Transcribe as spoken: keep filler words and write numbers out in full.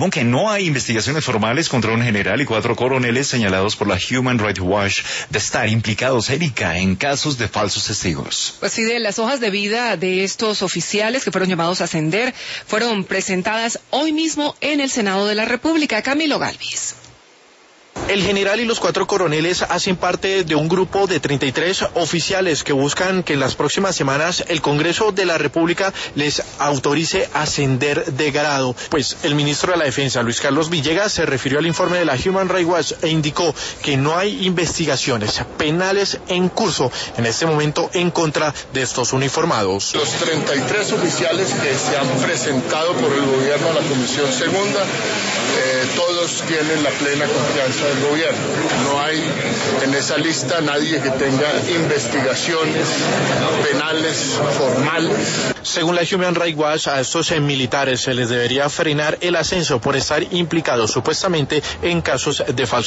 afirmó que no hay investigaciones formales contra un general y cuatro coroneles señalados por la Human Rights Watch de estar implicados, Erika, en casos de falsos testigos. Pues Fidel, las hojas de vida de estos oficiales que fueron llamados a ascender fueron presentadas hoy mismo en el Senado de la República. Camilo Galvis. El general y los cuatro coroneles hacen parte de un grupo de treinta y tres oficiales que buscan que en las próximas semanas el Congreso de la República les autorice ascender de grado. Pues el ministro de la Defensa, Luis Carlos Villegas, se refirió al informe de la Human Rights Watch e indicó que no hay investigaciones penales en curso en este momento en contra de estos uniformados. Los treinta y tres oficiales que se han presentado por el gobierno a la Comisión Segunda, eh, todos tienen la plena confianza del gobierno. No hay en esa lista nadie que tenga investigaciones penales formales. Según la Human Rights Watch, a estos eh, militares se les debería frenar el ascenso por estar implicados supuestamente en casos de falso